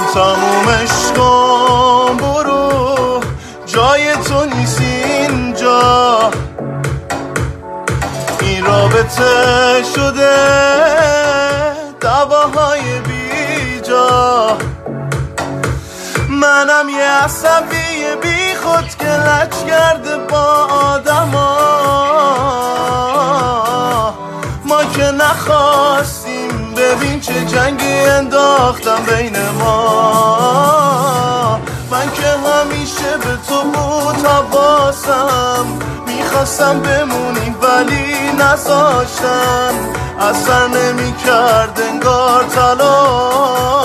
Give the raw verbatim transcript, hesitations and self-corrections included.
تمومش کن برو، جای تو نیست اینجا. این رابطه شده دعواهای بیجا. منم یه عصبی بی خود که لج کرده با آدما. ما که نخواستیم، ببین چه جنگی انداختم بین ما. من که همیشه به تو بود حواسم، میخواستم بمونی ولی نذاشتن. اثر نمی کرد انگار طلا